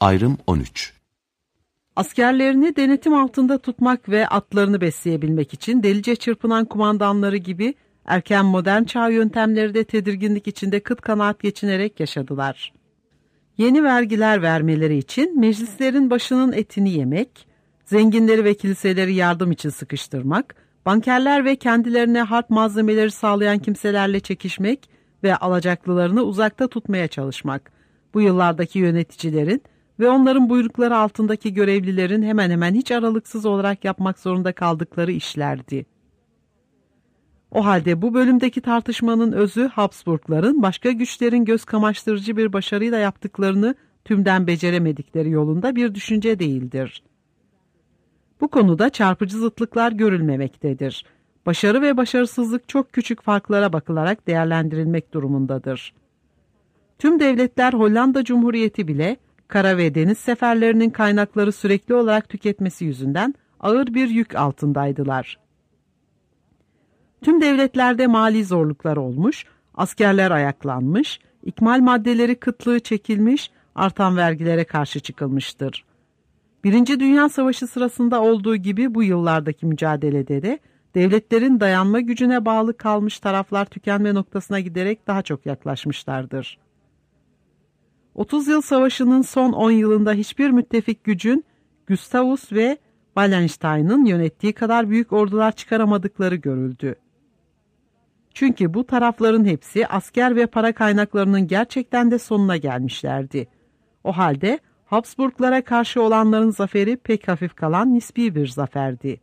Ayrım 13. Askerlerini denetim altında tutmak ve atlarını besleyebilmek için delice çırpınan kumandanları gibi erken modern çağ yöntemleri de tedirginlik içinde kıt kanaat geçinerek yaşadılar. Yeni vergiler vermeleri için meclislerin başının etini yemek, zenginleri ve kiliseleri yardım için sıkıştırmak, bankerler ve kendilerine harp malzemeleri sağlayan kimselerle çekişmek ve alacaklılarını uzakta tutmaya çalışmak, bu yıllardaki yöneticilerin ve onların buyrukları altındaki görevlilerin hemen hemen hiç aralıksız olarak yapmak zorunda kaldıkları işlerdi. O halde bu bölümdeki tartışmanın özü Habsburgların başka güçlerin göz kamaştırıcı bir başarıyla yaptıklarını tümden beceremedikleri yolunda bir düşünce değildir. Bu konuda çarpıcı zıtlıklar görülmemektedir. Başarı ve başarısızlık çok küçük farklara bakılarak değerlendirilmek durumundadır. Tüm devletler Hollanda Cumhuriyeti bile kara ve deniz seferlerinin kaynakları sürekli olarak tüketmesi yüzünden ağır bir yük altındaydılar. Tüm devletlerde mali zorluklar olmuş, askerler ayaklanmış, ikmal maddeleri kıtlığı çekilmiş, artan vergilere karşı çıkılmıştır. Birinci Dünya Savaşı sırasında olduğu gibi bu yıllardaki mücadelede de devletlerin dayanma gücüne bağlı kalmış taraflar tükenme noktasına giderek daha çok yaklaşmışlardır. 30 yıl savaşının son 10 yılında hiçbir müttefik gücün Gustavus ve Wallenstein'ın yönettiği kadar büyük ordular çıkaramadıkları görüldü. Çünkü bu tarafların hepsi asker ve para kaynaklarının gerçekten de sonuna gelmişlerdi. O halde Habsburglara karşı olanların zaferi pek hafif kalan nispi bir zaferdi.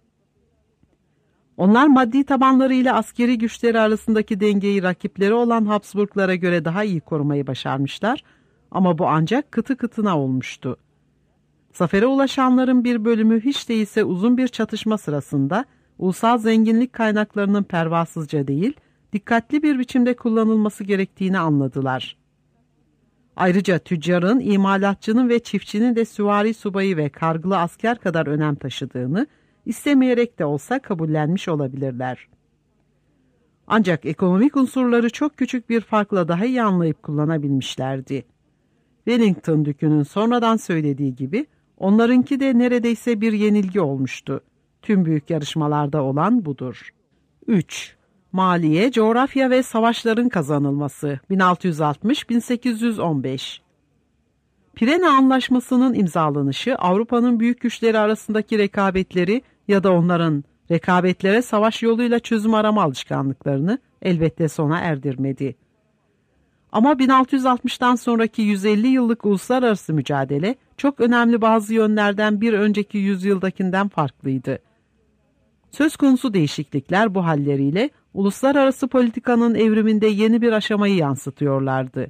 Onlar maddi tabanlarıyla askeri güçleri arasındaki dengeyi rakipleri olan Habsburglara göre daha iyi korumayı başarmışlar ama bu ancak kıtı kıtına olmuştu. Zafere ulaşanların bir bölümü hiç değilse uzun bir çatışma sırasında ulusal zenginlik kaynaklarının pervasızca değil, dikkatli bir biçimde kullanılması gerektiğini anladılar. Ayrıca tüccarın, imalatçının ve çiftçinin de süvari subayı ve kargılı asker kadar önem taşıdığını, istemeyerek de olsa kabullenmiş olabilirler. Ancak ekonomik unsurları çok küçük bir farkla daha iyi anlayıp kullanabilmişlerdi. Wellington Dükü'nün sonradan söylediği gibi, onlarınki de neredeyse bir yenilgi olmuştu. Tüm büyük yarışmalarda olan budur. 3. Maliye, coğrafya ve savaşların kazanılması 1660-1815. Pirena Anlaşması'nın imzalanışı Avrupa'nın büyük güçleri arasındaki rekabetleri ya da onların rekabetlere savaş yoluyla çözüm arama alışkanlıklarını elbette sona erdirmedi. Ama 1660'tan sonraki 150 yıllık uluslararası mücadele çok önemli bazı yönlerden bir önceki yüzyıldakinden farklıydı. Söz konusu değişiklikler bu halleriyle uluslararası politikanın evriminde yeni bir aşamayı yansıtıyorlardı.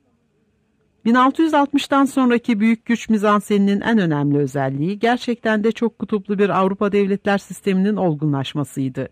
1660'tan sonraki büyük güç mizanseninin en önemli özelliği gerçekten de çok kutuplu bir Avrupa devletler sisteminin olgunlaşmasıydı.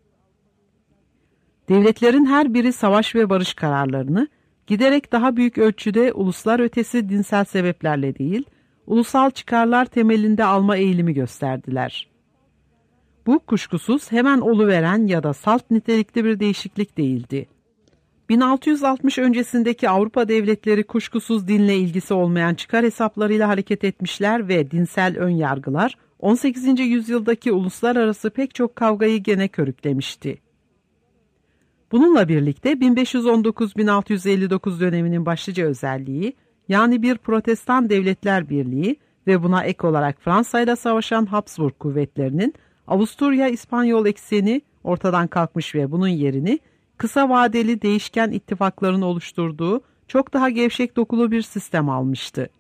Devletlerin her biri savaş ve barış kararlarını giderek daha büyük ölçüde uluslar ötesi dinsel sebeplerle değil, ulusal çıkarlar temelinde alma eğilimi gösterdiler. Bu kuşkusuz hemen oluveren ya da salt nitelikli bir değişiklik değildi. 1660 öncesindeki Avrupa devletleri kuşkusuz dinle ilgisi olmayan çıkar hesaplarıyla hareket etmişler ve dinsel önyargılar 18. yüzyıldaki uluslararası pek çok kavgayı gene körüklemişti. Bununla birlikte 1519-1659 döneminin başlıca özelliği, yani bir Protestan Devletler Birliği ve buna ek olarak Fransa ile savaşan Habsburg kuvvetlerinin Avusturya-İspanyol ekseni ortadan kalkmış ve bunun yerini kısa vadeli değişken ittifakların oluşturduğu çok daha gevşek dokulu bir sistem almıştı.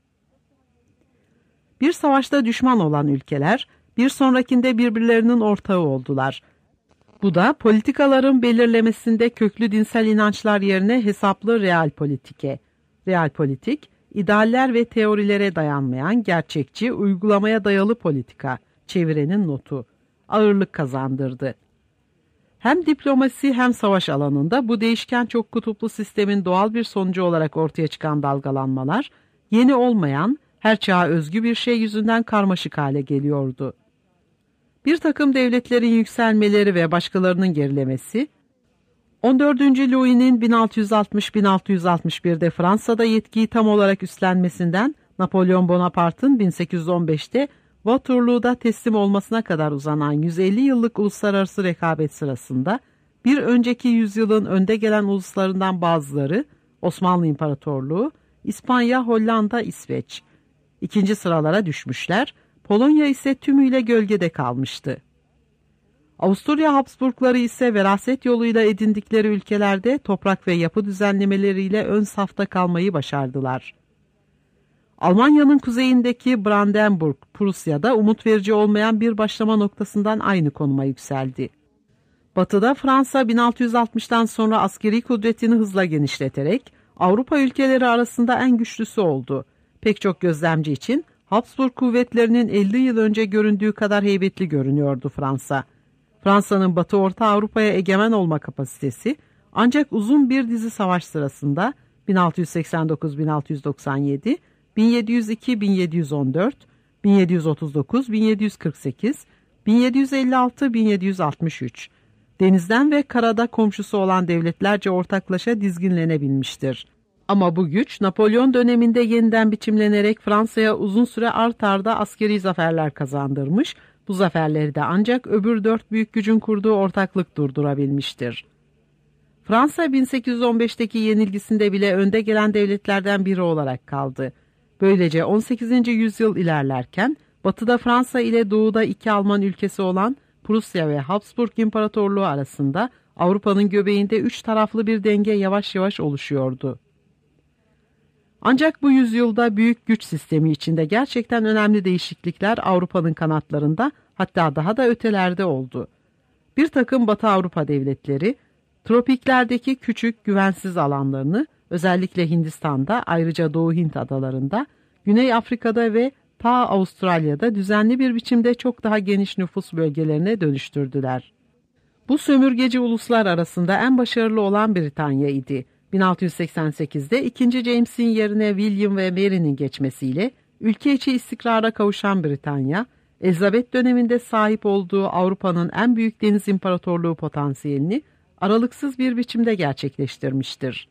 Bir savaşta düşman olan ülkeler bir sonrakinde birbirlerinin ortağı oldular. Bu da politikaların belirlemesinde köklü dinsel inançlar yerine hesaplı realpolitike. Realpolitik, idealler ve teorilere dayanmayan gerçekçi, uygulamaya dayalı politika, çevirenin notu, ağırlık kazandırdı. Hem diplomasi hem savaş alanında bu değişken çok kutuplu sistemin doğal bir sonucu olarak ortaya çıkan dalgalanmalar, yeni olmayan, her çağa özgü bir şey yüzünden karmaşık hale geliyordu. Bir takım devletlerin yükselmeleri ve başkalarının gerilemesi, 14. Louis'nin 1660-1661'de Fransa'da yetkiyi tam olarak üstlenmesinden Napolyon Bonaparte'ın 1815'te Waterloo'da teslim olmasına kadar uzanan 150 yıllık uluslararası rekabet sırasında bir önceki yüzyılın önde gelen uluslarından bazıları Osmanlı İmparatorluğu, İspanya, Hollanda, İsveç ikinci sıralara düşmüşler, Polonya ise tümüyle gölgede kalmıştı. Avusturya Habsburgları ise veraset yoluyla edindikleri ülkelerde toprak ve yapı düzenlemeleriyle ön safta kalmayı başardılar. Almanya'nın kuzeyindeki Brandenburg, Prusya'da umut verici olmayan bir başlama noktasından aynı konuma yükseldi. Batıda Fransa 1660'tan sonra askeri kudretini hızla genişleterek Avrupa ülkeleri arasında en güçlüsü oldu. Pek çok gözlemci için Habsburg kuvvetlerinin 50 yıl önce göründüğü kadar heybetli görünüyordu Fransa. Fransa'nın Batı Orta Avrupa'ya egemen olma kapasitesi ancak uzun bir dizi savaş sırasında 1689-1697, 1702-1714, 1739-1748, 1756-1763 denizden ve karada komşusu olan devletlerce ortaklaşa dizginlenebilmiştir. Ama bu güç Napolyon döneminde yeniden biçimlenerek Fransa'ya uzun süre art arda askeri zaferler kazandırmış, bu zaferleri de ancak öbür dört büyük gücün kurduğu ortaklık durdurabilmiştir. Fransa 1815'teki yenilgisinde bile önde gelen devletlerden biri olarak kaldı. Böylece 18. yüzyıl ilerlerken batıda Fransa ile doğuda iki Alman ülkesi olan Prusya ve Habsburg İmparatorluğu arasında Avrupa'nın göbeğinde üç taraflı bir denge yavaş yavaş oluşuyordu. Ancak bu yüzyılda büyük güç sistemi içinde gerçekten önemli değişiklikler Avrupa'nın kanatlarında, hatta daha da ötelerde oldu. Bir takım Batı Avrupa devletleri, tropiklerdeki küçük güvensiz alanlarını, özellikle Hindistan'da, ayrıca Doğu Hint adalarında, Güney Afrika'da ve ta Avustralya'da düzenli bir biçimde çok daha geniş nüfus bölgelerine dönüştürdüler. Bu sömürgeci uluslar arasında en başarılı olan Britanya idi. 1688'de 2. James'in yerine William ve Mary'nin geçmesiyle ülke içi istikrara kavuşan Britanya, Elizabeth döneminde sahip olduğu Avrupa'nın en büyük deniz imparatorluğu potansiyelini aralıksız bir biçimde gerçekleştirmiştir.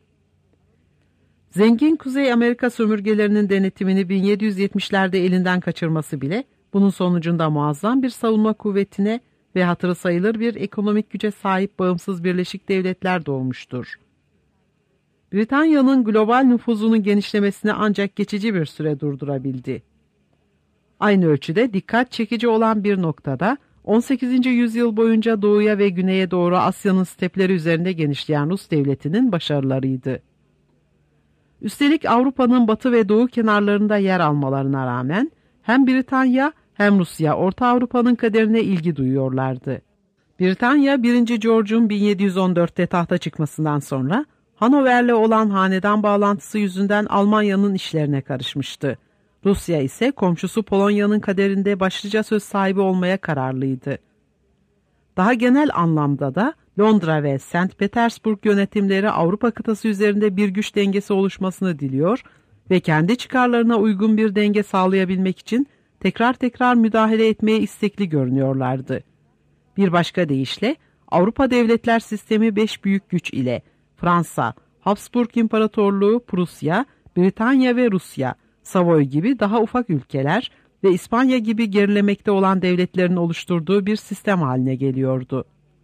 Zengin Kuzey Amerika sömürgelerinin denetimini 1770'lerde elinden kaçırması bile bunun sonucunda muazzam bir savunma kuvvetine ve hatırı sayılır bir ekonomik güce sahip bağımsız Birleşik Devletler doğmuştur. Britanya'nın global nüfuzunun genişlemesini ancak geçici bir süre durdurabildi. Aynı ölçüde dikkat çekici olan bir noktada 18. yüzyıl boyunca doğuya ve güneye doğru Asya'nın stepleri üzerinde genişleyen Rus devletinin başarılarıydı. Üstelik Avrupa'nın batı ve doğu kenarlarında yer almalarına rağmen hem Britanya hem Rusya Orta Avrupa'nın kaderine ilgi duyuyorlardı. Britanya 1. George'un 1714'te tahta çıkmasından sonra Hanover'le olan hanedan bağlantısı yüzünden Almanya'nın işlerine karışmıştı. Rusya ise komşusu Polonya'nın kaderinde başlıca söz sahibi olmaya kararlıydı. Daha genel anlamda da Londra ve St. Petersburg yönetimleri Avrupa kıtası üzerinde bir güç dengesi oluşmasını diliyor ve kendi çıkarlarına uygun bir denge sağlayabilmek için tekrar müdahale etmeye istekli görünüyorlardı. Bir başka deyişle Avrupa devletler sistemi 5 büyük güç ile Fransa, Habsburg İmparatorluğu, Prusya, Britanya ve Rusya, Savoy gibi daha ufak ülkeler ve İspanya gibi gerilemekte olan devletlerin oluşturduğu bir sistem haline geliyordu.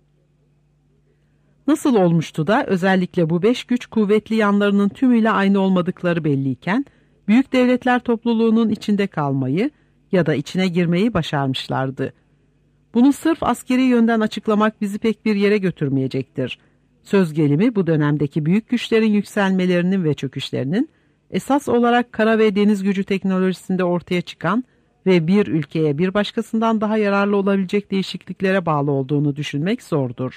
Nasıl olmuştu da özellikle bu 5 güç kuvvetli yanlarının tümüyle aynı olmadıkları belliyken, büyük devletler topluluğunun içinde kalmayı ya da içine girmeyi başarmışlardı. Bunu sırf askeri yönden açıklamak bizi pek bir yere götürmeyecektir. Söz gelimi bu dönemdeki büyük güçlerin yükselmelerinin ve çöküşlerinin esas olarak kara ve deniz gücü teknolojisinde ortaya çıkan ve bir ülkeye bir başkasından daha yararlı olabilecek değişikliklere bağlı olduğunu düşünmek zordur.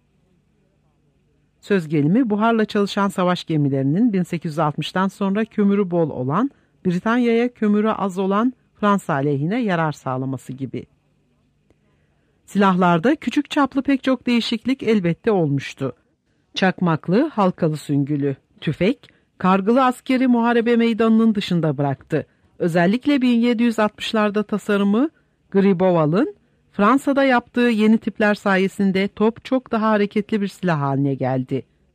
Söz gelimi buharla çalışan savaş gemilerinin 1860'tan sonra kömürü bol olan, Britanya'ya kömürü az olan Fransa aleyhine yarar sağlaması gibi. Silahlarda küçük çaplı pek çok değişiklik elbette olmuştu. Çakmaklı, halkalı süngülü, tüfek, kargılı askeri muharebe meydanının dışında bıraktı. Özellikle 1760'larda tasarımı Griboval'ın Fransa'da yaptığı yeni tipler sayesinde top çok daha hareketli bir silah haline geldi.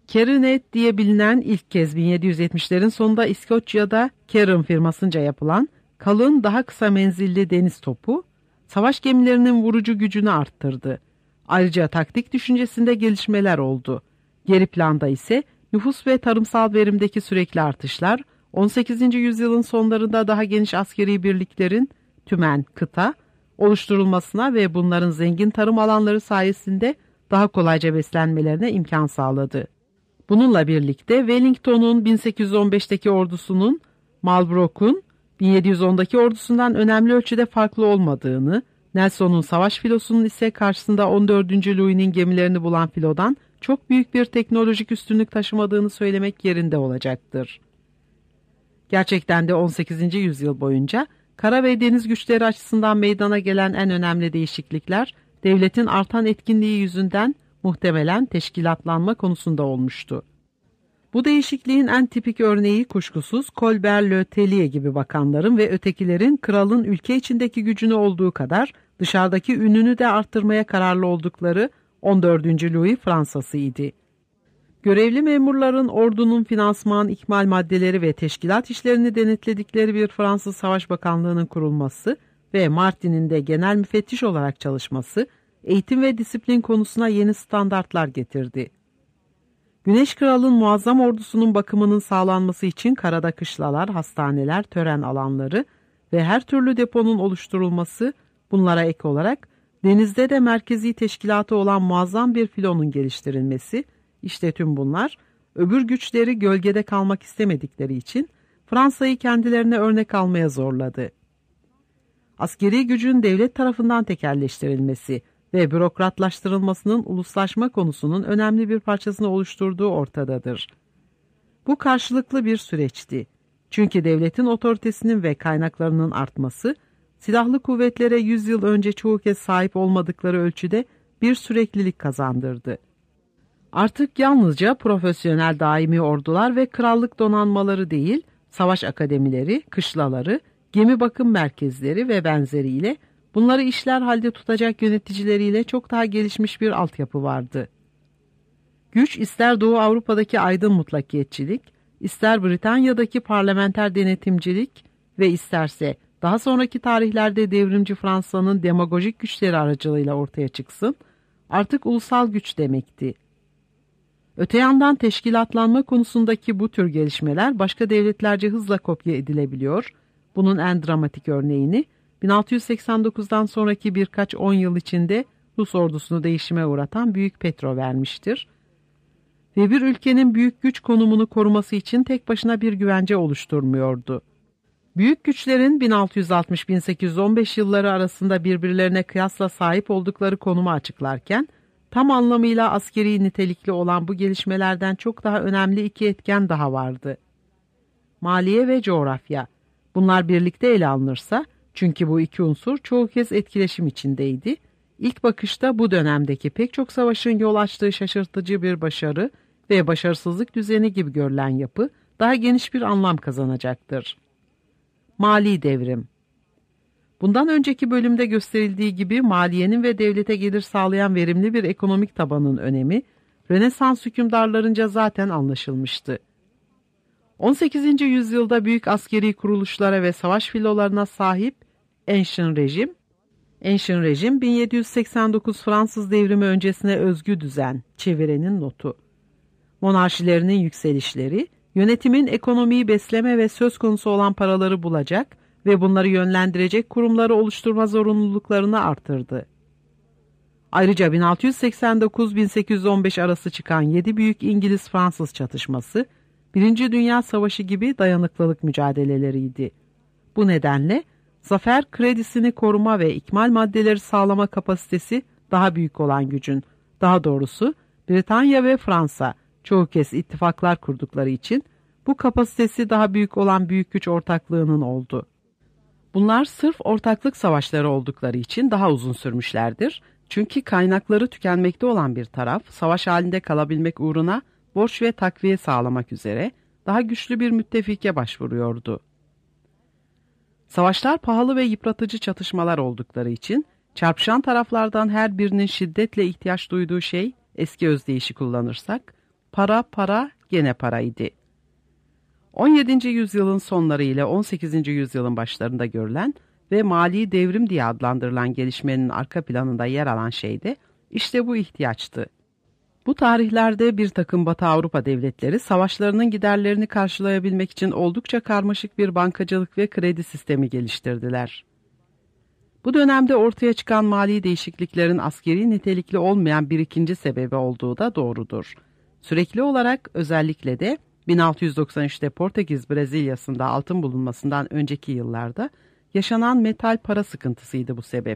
Carronade diye bilinen ilk kez 1770'lerin sonunda İskoçya'da Carron firmasınca yapılan kalın daha kısa menzilli deniz topu, savaş gemilerinin vurucu gücünü arttırdı. Ayrıca taktik düşüncesinde gelişmeler oldu. Geri planda ise nüfus ve tarımsal verimdeki sürekli artışlar, 18. yüzyılın sonlarında daha geniş askeri birliklerin tümen, kıta oluşturulmasına ve bunların zengin tarım alanları sayesinde daha kolayca beslenmelerine imkan sağladı. Bununla birlikte Wellington'un 1815'teki ordusunun Marlborough'un 1710'daki ordusundan önemli ölçüde farklı olmadığını, Nelson'un savaş filosunun ise karşısında 14. Louis'nin gemilerini bulan filodan çok büyük bir teknolojik üstünlük taşımadığını söylemek yerinde olacaktır. Gerçekten de 18. yüzyıl boyunca kara ve deniz güçleri açısından meydana gelen en önemli değişiklikler, devletin artan etkinliği yüzünden muhtemelen teşkilatlanma konusunda olmuştu. Bu değişikliğin en tipik örneği kuşkusuz Colbert Le Tellier gibi bakanların ve ötekilerin kralın ülke içindeki gücünü olduğu kadar dışarıdaki ününü de arttırmaya kararlı oldukları 14. Louis Fransa'sıydı. Görevli memurların ordunun finansman, ikmal maddeleri ve teşkilat işlerini denetledikleri bir Fransız Savaş Bakanlığı'nın kurulması ve Martin'in de genel müfettiş olarak çalışması, eğitim ve disiplin konusuna yeni standartlar getirdi. Güneş Kral'ın muazzam ordusunun bakımının sağlanması için karada kışlalar, hastaneler, tören alanları ve her türlü deponun oluşturulması, bunlara ek olarak denizde de merkezi teşkilatı olan muazzam bir filonun geliştirilmesi, işte tüm bunlar öbür güçleri gölgede kalmak istemedikleri için Fransa'yı kendilerine örnek almaya zorladı. Askeri gücün devlet tarafından tekelleştirilmesi ve bürokratlaştırılmasının uluslaşma konusunun önemli bir parçasını oluşturduğu ortadadır. Bu karşılıklı bir süreçti. Çünkü devletin otoritesinin ve kaynaklarının artması, silahlı kuvvetlere 100 yıl önce çoğu kez sahip olmadıkları ölçüde bir süreklilik kazandırdı. Artık yalnızca profesyonel daimi ordular ve krallık donanmaları değil, savaş akademileri, kışlaları, gemi bakım merkezleri ve benzeriyle bunları işler halde tutacak yöneticileriyle çok daha gelişmiş bir altyapı vardı. Güç ister Doğu Avrupa'daki aydın mutlakiyetçilik, ister Britanya'daki parlamenter denetimcilik ve isterse daha sonraki tarihlerde devrimci Fransa'nın demagojik güçleri aracılığıyla ortaya çıksın, artık ulusal güç demekti. Öte yandan teşkilatlanma konusundaki bu tür gelişmeler başka devletlerce hızla kopya edilebiliyor. Bunun en dramatik örneğini 1689'dan sonraki birkaç 10 yıl içinde Rus ordusunu değişime uğratan Büyük Petro vermiştir. Ve bir ülkenin büyük güç konumunu koruması için tek başına bir güvence oluşturmuyordu. Büyük güçlerin 1660-1815 yılları arasında birbirlerine kıyasla sahip oldukları konumu açıklarken, tam anlamıyla askeri nitelikli olan bu gelişmelerden çok daha önemli iki etken daha vardı. Maliye ve coğrafya. Bunlar birlikte ele alınırsa, çünkü bu iki unsur çoğu kez etkileşim içindeydi, İlk bakışta bu dönemdeki pek çok savaşın yol açtığı şaşırtıcı bir başarı ve başarısızlık düzeni gibi görülen yapı daha geniş bir anlam kazanacaktır. Mali devrim. Bundan önceki bölümde gösterildiği gibi maliyenin ve devlete gelir sağlayan verimli bir ekonomik tabanın önemi, Rönesans hükümdarlarınca zaten anlaşılmıştı. 18. yüzyılda büyük askeri kuruluşlara ve savaş filolarına sahip Ancien Rejim 1789 Fransız devrimi öncesine özgü düzen, çevirenin notu. Monarşilerinin yükselişleri, yönetimin ekonomiyi besleme ve söz konusu olan paraları bulacak ve bunları yönlendirecek kurumları oluşturma zorunluluklarını artırdı. Ayrıca 1689-1815 arası çıkan 7 büyük İngiliz-Fransız çatışması, Birinci Dünya Savaşı gibi dayanıklılık mücadeleleriydi. Bu nedenle zafer kredisini koruma ve ikmal maddeleri sağlama kapasitesi daha büyük olan gücün, daha doğrusu Britanya ve Fransa çoğu kez ittifaklar kurdukları için bu kapasitesi daha büyük olan büyük güç ortaklığının oldu. Bunlar sırf ortaklık savaşları oldukları için daha uzun sürmüşlerdir. Çünkü kaynakları tükenmekte olan bir taraf, savaş halinde kalabilmek uğruna borç ve takviye sağlamak üzere daha güçlü bir müttefike başvuruyordu. Savaşlar pahalı ve yıpratıcı çatışmalar oldukları için çarpışan taraflardan her birinin şiddetle ihtiyaç duyduğu şey, eski özdeyişi kullanırsak, para para gene paraydı. 17. yüzyılın sonları ile 18. yüzyılın başlarında görülen ve mali devrim diye adlandırılan gelişmenin arka planında yer alan şey de işte bu ihtiyaçtı. Bu tarihlerde bir takım Batı Avrupa devletleri savaşlarının giderlerini karşılayabilmek için oldukça karmaşık bir bankacılık ve kredi sistemi geliştirdiler. Bu dönemde ortaya çıkan mali değişikliklerin askeri nitelikli olmayan bir ikinci sebebi olduğu da doğrudur. Sürekli olarak özellikle de 1693'te Portekiz Brezilya'sında altın bulunmasından önceki yıllarda yaşanan metal para sıkıntısıydı bu sebep.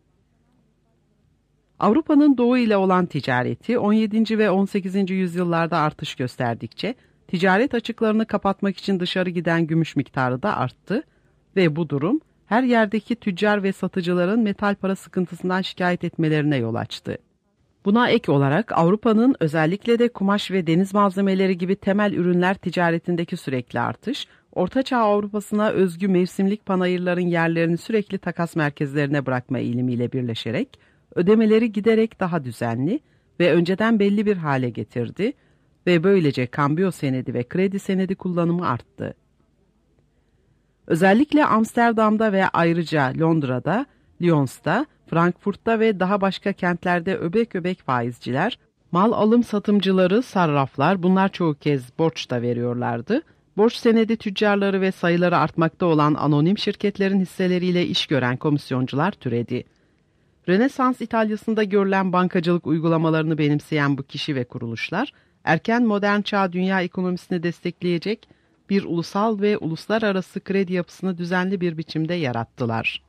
Avrupa'nın doğu ile olan ticareti 17. ve 18. yüzyıllarda artış gösterdikçe ticaret açıklarını kapatmak için dışarı giden gümüş miktarı da arttı ve bu durum her yerdeki tüccar ve satıcıların metal para sıkıntısından şikayet etmelerine yol açtı. Buna ek olarak Avrupa'nın özellikle de kumaş ve deniz malzemeleri gibi temel ürünler ticaretindeki sürekli artış, Ortaçağ Avrupa'sına özgü mevsimlik panayırların yerlerini sürekli takas merkezlerine bırakma eğilimiyle birleşerek, ödemeleri giderek daha düzenli ve önceden belli bir hale getirdi ve böylece kambiyo senedi ve kredi senedi kullanımı arttı. Özellikle Amsterdam'da ve ayrıca Londra'da, Lyons'ta, Frankfurt'ta ve daha başka kentlerde öbek öbek faizciler, mal alım satımcıları, sarraflar bunlar çoğu kez borç da veriyorlardı. Borç senedi tüccarları ve sayıları artmakta olan anonim şirketlerin hisseleriyle iş gören komisyoncular türedi. Rönesans İtalya'sında görülen bankacılık uygulamalarını benimseyen bu kişi ve kuruluşlar, erken modern çağ dünya ekonomisini destekleyecek bir ulusal ve uluslararası kredi yapısını düzenli bir biçimde yarattılar.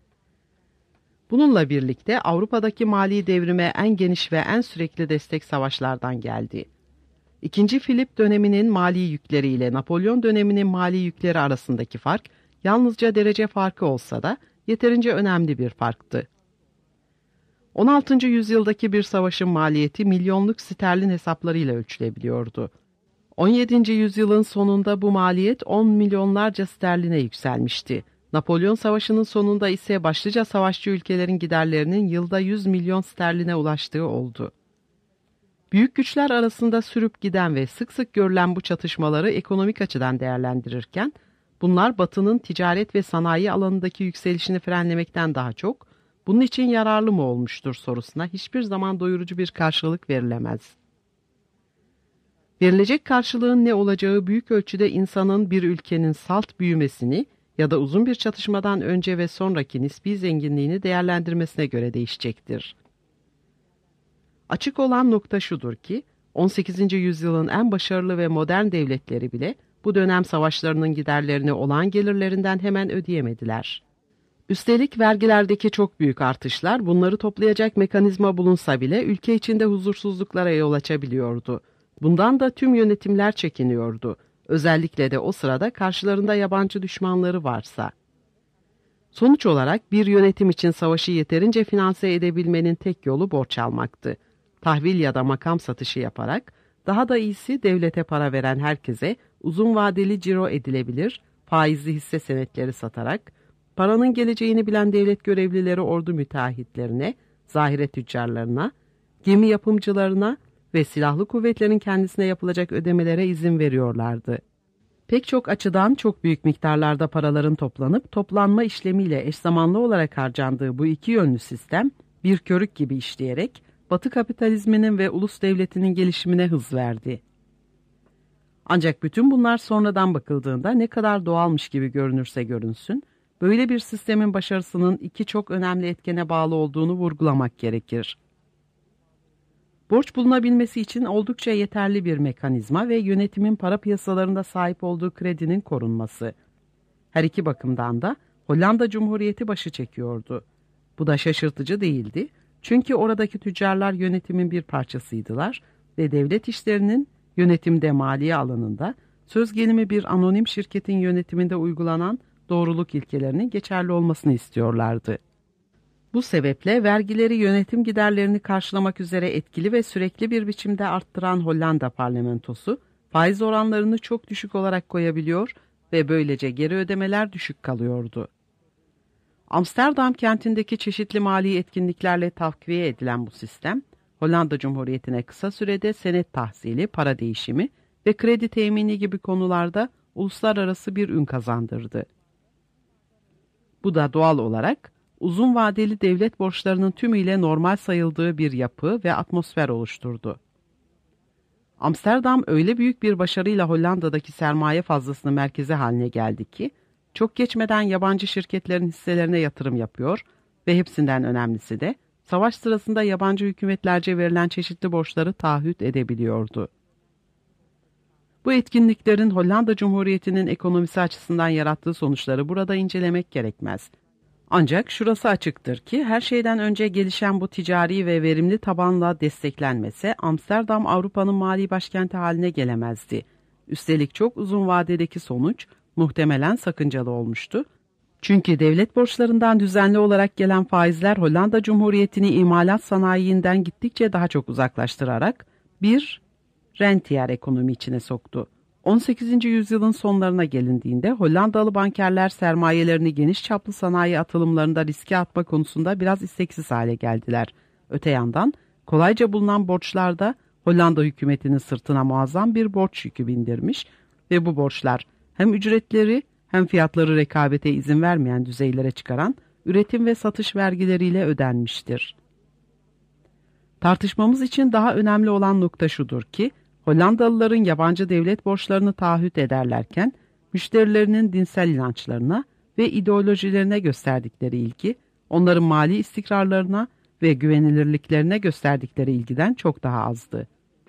Bununla birlikte Avrupa'daki mali devrime en geniş ve en sürekli destek savaşlardan geldi. İkinci Filip döneminin mali yükleri ile Napolyon döneminin mali yükleri arasındaki fark yalnızca derece farkı olsa da yeterince önemli bir farktı. 16. yüzyıldaki bir savaşın maliyeti milyonluk sterlin hesaplarıyla ölçülebiliyordu. 17. yüzyılın sonunda bu maliyet 10 milyonlarca sterline yükselmişti. Napolyon Savaşı'nın sonunda ise başlıca savaşçı ülkelerin giderlerinin yılda 100 milyon sterline ulaştığı oldu. Büyük güçler arasında sürüp giden ve sık sık görülen bu çatışmaları ekonomik açıdan değerlendirirken, bunlar Batı'nın ticaret ve sanayi alanındaki yükselişini frenlemekten daha çok, bunun için yararlı mı olmuştur sorusuna hiçbir zaman doyurucu bir karşılık verilemez. Verilecek karşılığın ne olacağı büyük ölçüde insanın bir ülkenin salt büyümesini ya da uzun bir çatışmadan önce ve sonraki nispi zenginliğini değerlendirmesine göre değişecektir. Açık olan nokta şudur ki, 18. yüzyılın en başarılı ve modern devletleri bile bu dönem savaşlarının giderlerini olağan gelirlerinden hemen ödeyemediler. Üstelik vergilerdeki çok büyük artışlar bunları toplayacak mekanizma bulunsa bile ülke içinde huzursuzluklara yol açabiliyordu. Bundan da tüm yönetimler çekiniyordu. Özellikle de o sırada karşılarında yabancı düşmanları varsa. Sonuç olarak bir yönetim için savaşı yeterince finanse edebilmenin tek yolu borç almaktı. Tahvil ya da makam satışı yaparak, daha da iyisi devlete para veren herkese uzun vadeli ciro edilebilir, faizli hisse senetleri satarak, paranın geleceğini bilen devlet görevlileri ordu müteahhitlerine, zahire tüccarlarına, gemi yapımcılarına ve silahlı kuvvetlerin kendisine yapılacak ödemelere izin veriyorlardı. Pek çok açıdan çok büyük miktarlarda paraların toplanıp toplanma işlemiyle eş zamanlı olarak harcandığı bu iki yönlü sistem bir körük gibi işleyerek Batı kapitalizminin ve ulus devletinin gelişimine hız verdi. Ancak bütün bunlar sonradan bakıldığında ne kadar doğalmış gibi görünürse görünsün, böyle bir sistemin başarısının iki çok önemli etkene bağlı olduğunu vurgulamak gerekir. Borç bulunabilmesi için oldukça yeterli bir mekanizma ve yönetimin para piyasalarında sahip olduğu kredinin korunması. Her iki bakımdan da Hollanda Cumhuriyeti başı çekiyordu. Bu da şaşırtıcı değildi. Çünkü oradaki tüccarlar yönetimin bir parçasıydılar ve devlet işlerinin yönetimde maliye alanında söz gelimi bir anonim şirketin yönetiminde uygulanan doğruluk ilkelerinin geçerli olmasını istiyorlardı. Bu sebeple vergileri yönetim giderlerini karşılamak üzere etkili ve sürekli bir biçimde arttıran Hollanda parlamentosu faiz oranlarını çok düşük olarak koyabiliyor ve böylece geri ödemeler düşük kalıyordu. Amsterdam kentindeki çeşitli mali etkinliklerle takviye edilen bu sistem, Hollanda Cumhuriyeti'ne kısa sürede senet tahsili, para değişimi ve kredi temini gibi konularda uluslararası bir ün kazandırdı. Bu da doğal olarak uzun vadeli devlet borçlarının tümüyle normal sayıldığı bir yapı ve atmosfer oluşturdu. Amsterdam öyle büyük bir başarıyla Hollanda'daki sermaye fazlasını merkezi haline geldi ki, çok geçmeden yabancı şirketlerin hisselerine yatırım yapıyor ve hepsinden önemlisi de savaş sırasında yabancı hükümetlerce verilen çeşitli borçları taahhüt edebiliyordu. Bu etkinliklerin Hollanda Cumhuriyeti'nin ekonomisi açısından yarattığı sonuçları burada incelemek gerekmez. Ancak şurası açıktır ki her şeyden önce gelişen bu ticari ve verimli tabanla desteklenmese Amsterdam Avrupa'nın mali başkenti haline gelemezdi. Üstelik çok uzun vadedeki sonuç muhtemelen sakıncalı olmuştu. Çünkü devlet borçlarından düzenli olarak gelen faizler Hollanda Cumhuriyeti'ni imalat sanayiinden gittikçe daha çok uzaklaştırarak bir rentier ekonomi içine soktu. 18. yüzyılın sonlarına gelindiğinde Hollandalı bankerler sermayelerini geniş çaplı sanayi atılımlarında riske atma konusunda biraz isteksiz hale geldiler. Öte yandan kolayca bulunan borçlar da Hollanda hükümetinin sırtına muazzam bir borç yükü bindirmiş ve bu borçlar hem ücretleri hem fiyatları rekabete izin vermeyen düzeylere çıkaran üretim ve satış vergileriyle ödenmiştir. Tartışmamız için daha önemli olan nokta şudur ki, Hollandalıların yabancı devlet borçlarını taahhüt ederlerken, müşterilerinin dinsel inançlarına ve ideolojilerine gösterdikleri ilgi, onların mali istikrarlarına ve güvenilirliklerine gösterdikleri ilgiden çok daha azdı.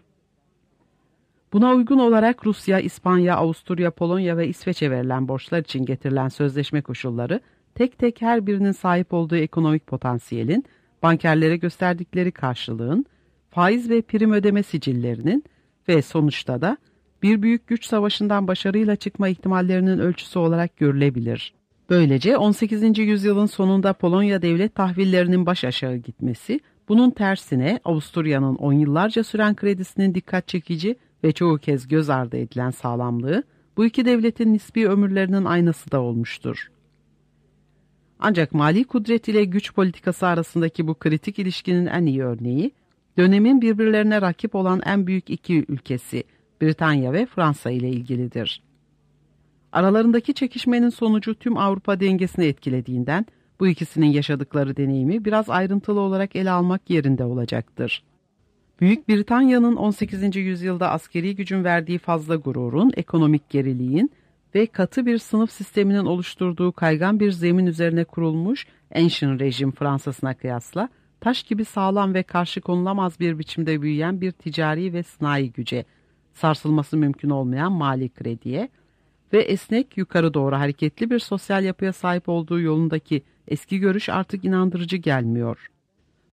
Buna uygun olarak Rusya, İspanya, Avusturya, Polonya ve İsveç'e verilen borçlar için getirilen sözleşme koşulları, tek tek her birinin sahip olduğu ekonomik potansiyelin, bankerlere gösterdikleri karşılığın, faiz ve prim ödeme sicillerinin ve sonuçta da bir büyük güç savaşından başarıyla çıkma ihtimallerinin ölçüsü olarak görülebilir. Böylece 18. yüzyılın sonunda Polonya devlet tahvillerinin baş aşağı gitmesi, bunun tersine Avusturya'nın 10 yıllarca süren kredisinin dikkat çekici ve çoğu kez göz ardı edilen sağlamlığı, bu iki devletin nispi ömürlerinin aynası da olmuştur. Ancak mali kudret ile güç politikası arasındaki bu kritik ilişkinin en iyi örneği, dönemin birbirlerine rakip olan en büyük iki ülkesi Britanya ve Fransa ile ilgilidir. Aralarındaki çekişmenin sonucu tüm Avrupa dengesini etkilediğinden bu ikisinin yaşadıkları deneyimi biraz ayrıntılı olarak ele almak yerinde olacaktır. Büyük Britanya'nın 18. yüzyılda askeri gücün verdiği fazla gururun, ekonomik geriliğin ve katı bir sınıf sisteminin oluşturduğu kaygan bir zemin üzerine kurulmuş Ancien rejim Fransa'sına kıyasla taş gibi sağlam ve karşı konulamaz bir biçimde büyüyen bir ticari ve sanayi güce, sarsılması mümkün olmayan mali krediye ve esnek yukarı doğru hareketli bir sosyal yapıya sahip olduğu yolundaki eski görüş artık inandırıcı gelmiyor.